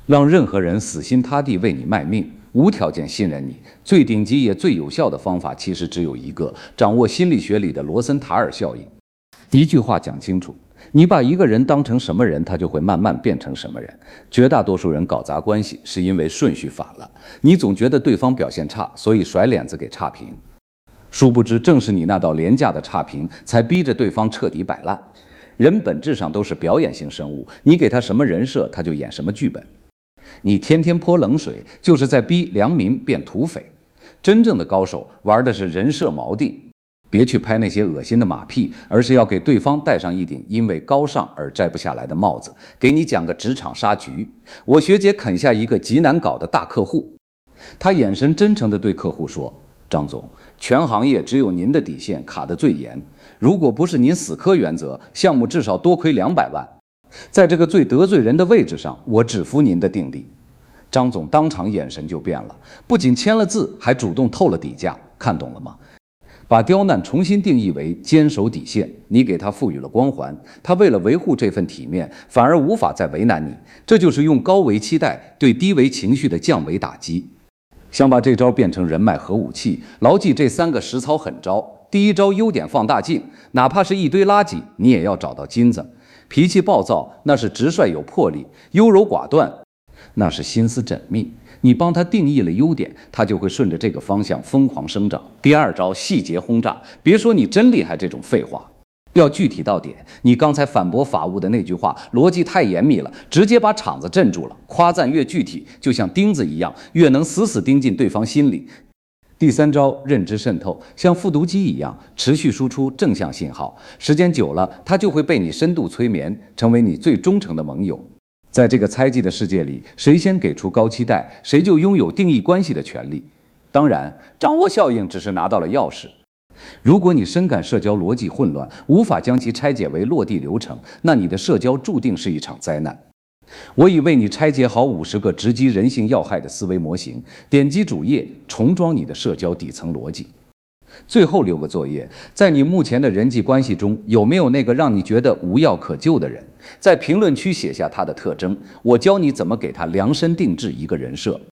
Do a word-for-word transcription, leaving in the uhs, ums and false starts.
让任何人死心塌地为你卖命，无条件信任你。最顶级也最有效的方法其实只有一个：掌握心理学里的罗森塔尔效应。一句话讲清楚，你把一个人当成什么人，他就会慢慢变成什么人。绝大多数人搞砸关系是因为顺序反了，你总觉得对方表现差，所以甩脸子给差评。殊不知，正是你那道廉价的差评，才逼着对方彻底摆烂。人本质上都是表演型生物，你给他什么人设，他就演什么剧本。你天天泼冷水，就是在逼良民变土匪。真正的高手玩的是人设锚定，别去拍那些恶心的马屁，而是要给对方戴上一顶因为高尚而摘不下来的帽子。给你讲个职场杀局，我学姐啃下一个极难搞的大客户，她眼神真诚地对客户说：张总，全行业只有您的底线卡得最严，如果不是您死磕原则，项目至少多亏两百万。在这个最得罪人的位置上，我只服您的定力。张总当场眼神就变了，不仅签了字，还主动透了底价。看懂了吗？把刁难重新定义为坚守底线，你给他赋予了光环，他为了维护这份体面，反而无法再为难你。这就是用高维期待对低维情绪的降维打击。想把这招变成人脉和武器，牢记这三个实操狠招。第一招，优点放大镜，哪怕是一堆垃圾，你也要找到金子。脾气暴躁，那是直率有魄力；优柔寡断，那是心思缜密。你帮他定义了优点，他就会顺着这个方向疯狂生长。第二招，细节轰炸，别说你真厉害这种废话，要具体到点。你刚才反驳法务的那句话逻辑太严密了，直接把场子镇住了。夸赞越具体，就像钉子一样，越能死死钉进对方心里。第三招，认知渗透，像复读机一样持续输出正向信号，时间久了，他就会被你深度催眠，成为你最忠诚的盟友。在这个猜忌的世界里，谁先给出高期待，谁就拥有定义关系的权利。当然，掌握效应只是拿到了钥匙。如果你深感社交逻辑混乱，无法将其拆解为落地流程，那你的社交注定是一场灾难。我已为你拆解好五十个直击人性要害的思维模型，点击主页重装你的社交底层逻辑。最后留个作业，在你目前的人际关系中，有没有那个让你觉得无药可救的人？在评论区写下他的特征，我教你怎么给他量身定制一个人设。